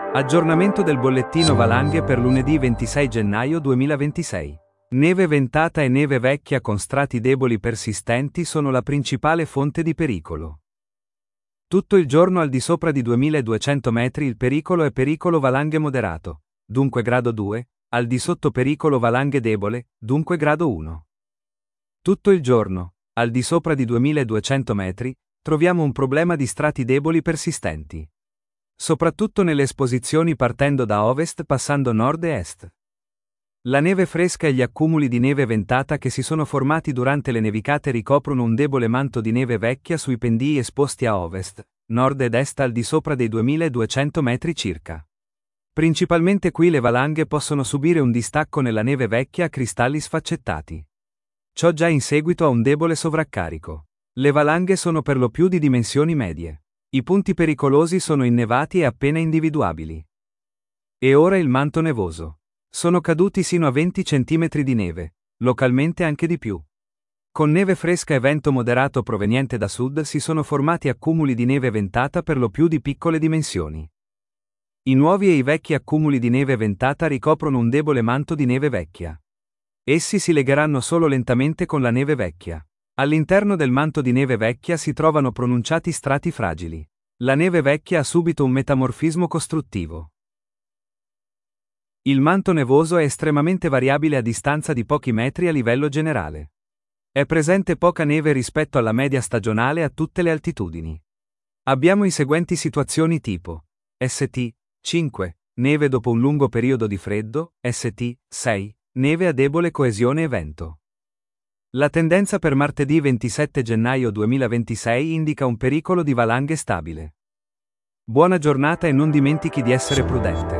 Aggiornamento del bollettino valanghe per lunedì 26 gennaio 2026. Neve ventata e neve vecchia con strati deboli persistenti sono la principale fonte di pericolo. Tutto il giorno al di sopra di 2200 metri il pericolo è pericolo valanghe moderato, dunque grado 2, al di sotto pericolo valanghe debole, dunque grado 1. Tutto il giorno, al di sopra di 2200 metri, troviamo un problema di strati deboli persistenti. Soprattutto nelle esposizioni partendo da ovest passando nord e est. La neve fresca e gli accumuli di neve ventata che si sono formati durante le nevicate ricoprono un debole manto di neve vecchia sui pendii esposti a ovest, nord ed est al di sopra dei 2200 metri circa. Principalmente qui le valanghe possono subire un distacco nella neve vecchia a cristalli sfaccettati. Ciò già in seguito a un debole sovraccarico. Le valanghe sono per lo più di dimensioni medie. I punti pericolosi sono innevati e appena individuabili. E ora il manto nevoso. Sono caduti sino a 20 cm di neve, localmente anche di più. Con neve fresca e vento moderato proveniente da sud si sono formati accumuli di neve ventata per lo più di piccole dimensioni. I nuovi e i vecchi accumuli di neve ventata ricoprono un debole manto di neve vecchia. Essi si legheranno solo lentamente con la neve vecchia. All'interno del manto di neve vecchia si trovano pronunciati strati fragili. La neve vecchia ha subito un metamorfismo costruttivo. Il manto nevoso è estremamente variabile a distanza di pochi metri a livello generale. È presente poca neve rispetto alla media stagionale a tutte le altitudini. Abbiamo i seguenti situazioni tipo: St. 5. Neve dopo un lungo periodo di freddo, St. 6. Neve a debole coesione e vento. La tendenza per martedì 27 gennaio 2026 indica un pericolo di valanghe stabile. Buona giornata e non dimentichi di essere prudente.